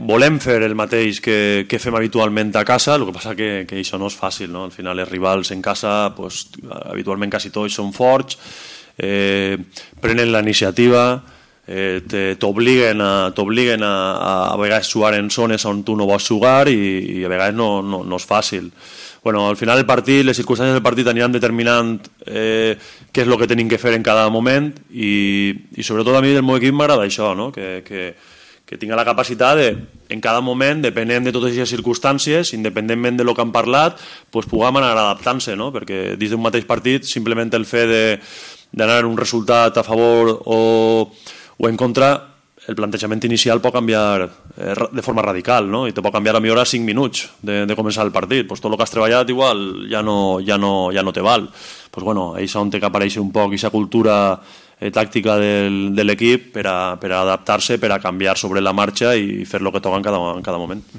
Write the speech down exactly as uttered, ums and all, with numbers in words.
volem fer el mateix que, que fem habitualment a casa, el que passa que, que això no és fàcil, no? Al final els rivals en casa pues, habitualment quasi tots són forts, eh, prenen la iniciativa, eh, t'obliguen a, t'obliguen a, a, a vegades jugar en zones on tu no vols jugar i, i a vegades no, no, no és fàcil. Bueno, al final el partit, les circumstàncies del partit aniran determinant eh, què és el que tenim que fer en cada moment i, i sobretot a mi del meu equip m'agrada això, no? que, que, que tinga la capacitat de, en cada moment, depenent de totes aquestes circumstàncies, independentment de lo que han parlat, pues, puguem anar adaptant-se, no? Perquè dins d'un mateix partit simplement el fet d'anar un resultat a favor o, o en contra, el plantejament inicial pot canviar eh, de forma radical, no? I te pot canviar a millor a cinc minuts de, de començar el partit. Pues tot el que has treballat igual ja no, ja no, ja no te val. Pues bueno, és on té que aparèixer un poc aquesta cultura eh, tàctica del, de l'equip per a, per a adaptar-se, per a canviar sobre la marxa i fer el que toca en cada, en cada moment.